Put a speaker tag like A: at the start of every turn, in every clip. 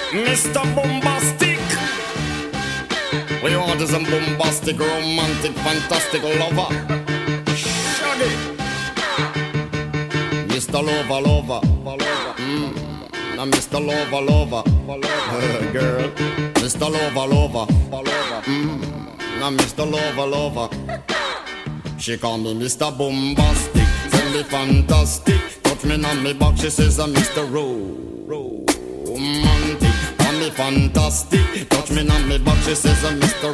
A: Mr. Bombastic. We want is a bombastic, romantic, fantastic lover. Shaggy. Mr. Lover, lover. Now Mr. Lover, lover. Girl. Mr. Lover, lover. Now Mr. Lover, lover. She call me Mr. Bombastic. Tell me fantastic. Touch me on me back. She says I'm Mr. Romantic. Call me fantastic. Touch me on me back. She says I'm Mr.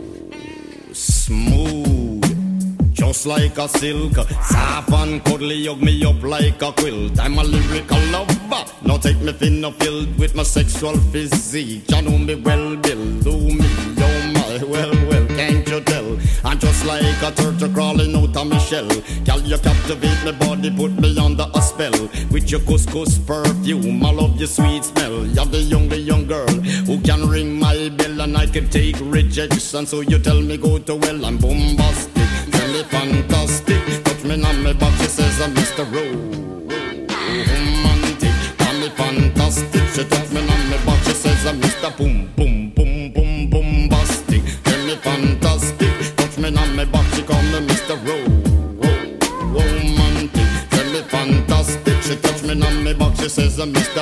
A: Smooth. Just like a silk, soft and cuddly, hug me up like a quilt. I'm a lyrical lover, now take me thin or filled with my sexual physique. You know me well, Bill, do me, oh my, well, can't you tell? I'm just like a turtle crawling out of my shell. Girl, you captivate my body, put me under a spell. With your couscous perfume, I love your sweet smell. You're the young girl who can ring my bell, and I can take rejection. So you tell me go to well, I'm bombastic. Tell me fantastic, touch me on my back, she says I'm Mr. Romantic. Tell me fantastic, she touch me on my back, she says I'm Mr. Bombastic. Tell me fantastic, touch me on my back, she call me Mr. Romantic. Tell me fantastic, she touch me on my back, she says I'm Mr.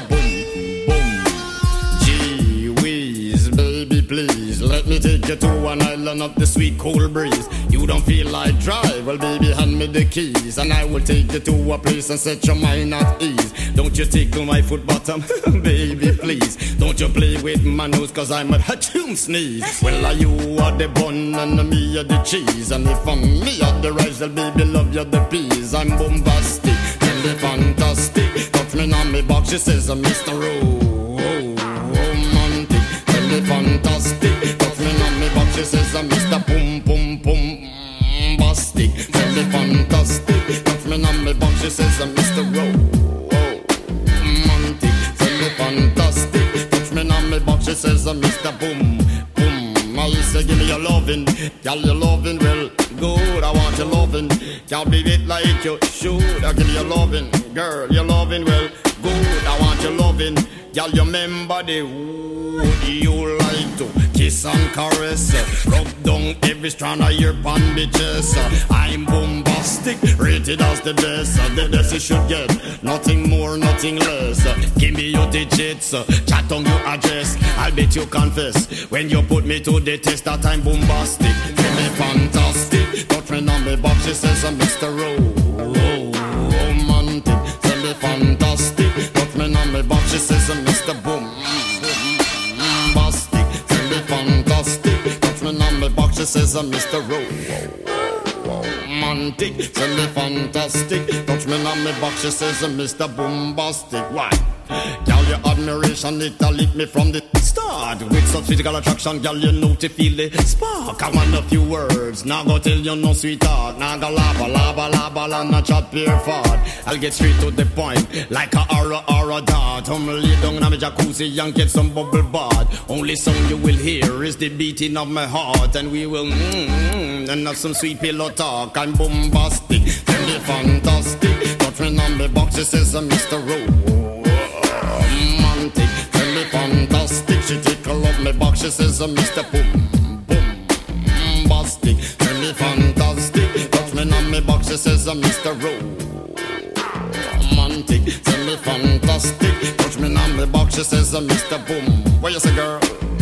A: Gee whiz, baby please, let me take you to an island of the sweet cool breeze. You don't feel like drive, well baby hand me the keys, and I will take you to a place and set your mind at ease. Don't you tickle my foot bottom, baby please. Don't you play with my nose, cause I'm a hatchoon sneeze. Well you are the bun and me are the cheese, and if I'm me are the rice, well baby love you the peas. I'm bombastic, tell me fantastic. Touch me on me box, she says I'm Mr. Romantic. Tell me fantastic, touch me on me box, she says I'm Mr. Bombastic. Tell me fantastic, touch me on me box, she says I'm Mr. Romantic. Tell me fantastic, touch me on me box, she says I'm Mr. Boom. I say give me your lovin', girl your lovin' well good. I want your lovin', can't be it like you should. I give you your lovin', girl your lovin' well good. I want your lovin', girl you remember the wood you like to kiss and caress, rub down every strand of your pan bitches. I'm bombastic, rated as the best. The best you should get, nothing more, nothing less. Give me your digits, chat on your address. I'll bet you confess when you put me to the test that I'm bombastic. Tell me fantastic, touch me on me box, she says I'm Mr. Romantic. Tell me fantastic, touch me on me box, she says I'm Mr. Bombastic. Tell me fantastic, touch me on me box, she says I'm Mr. Romantic. Tell me fantastic, touch me on me box, she says I'm Mr. Bombastic. Why? Girl, your admiration, it'll lit me from the start. With such physical attraction, girl, you know to feel the spark. I want a few words, now go tell you no sweetheart. Now go laba, and not chat pure fart. I'll get straight to the point, like a aura dart. Lay down in my jacuzzi and get some bubble bath. Only sound you will hear is the beating of my heart. And we will and have some sweet pillow talk. I'm bombastic, tell me fantastic. Touch me on the box, she says I'm Mr. Romantic. Tell me fantastic, she tickle up my box, she says I'm Mr. Bombastic. Tell me fantastic, touch me on my box, she says I'm Mr. Romantic. Tell me fantastic, touch me on my box, she says I'm Mr. Boom. What you say, girl?